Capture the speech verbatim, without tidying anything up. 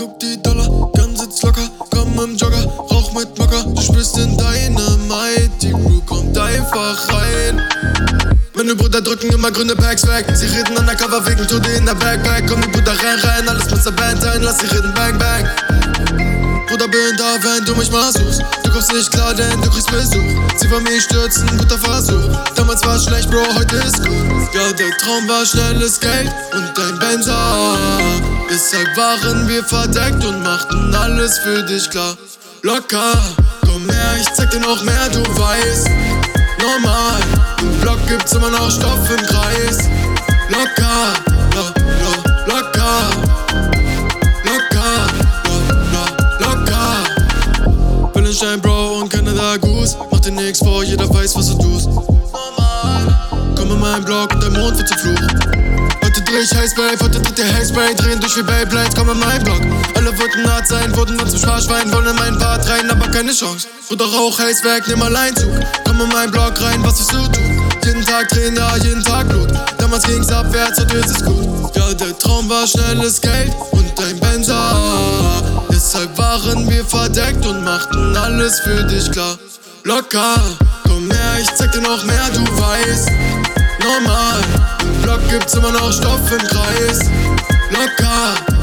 guck die Dollar, Gun sitzt locker, komm im Jogger, rauch mit Mocker, du spürst den Dynamite, die Crew kommt einfach rein. Meine Brüder drücken immer grüne Packs weg, sie reden undercover wegen Tode in der Backpack. Komm die Brüder rein, rein, alles muss der Band ein, lass sie reden, bang, bang. Bruder, bin da, wenn du mich mal suchst. Du kommst nicht klar, denn du kriegst Besuch. Sie wollen mich stürzen, guter Versuch. Damals war's schlecht, Bro, heute ist gut. Ja, der Traum war schnelles Geld und ein Benzer. Deshalb waren wir verdeckt und machten alles für dich klar. Locker, komm her, ich zeig dir noch mehr, du weißt. Normal, im Block gibt's immer noch Stoff im Kreis. Locker, lo, lo, locker. Stein, Bro, und Canada Goose. Mach dir nix vor, jeder weiß, was du tust. Normal. Komm in meinen Block und der Mond wird zum Fluch. Heute dreh ich Highspray, heute tritt der Hairspray. Drehen durch wie Beyblades, komm in meinen Block. Alle wollten hart sein, wurden dann zum Sparschwein. Wollen in meinen Bart rein, aber keine Chance. Bruder, Rauch, Haze weg, nimm Alleinzug. Komm in meinen Block rein, was wirst du tun? Jeden Tag drehen, ja, jeden Tag Blut. Damals ging's abwärts, heute ist es gut. Ja, der Traum war schnelles Geld und ein Benzer. Deshalb waren wir verdeckt und machten alles für dich klar. Locker, komm her, ich zeig dir noch mehr, du weißt. Normal, im Block gibt's immer noch Stoff im Kreis. Locker.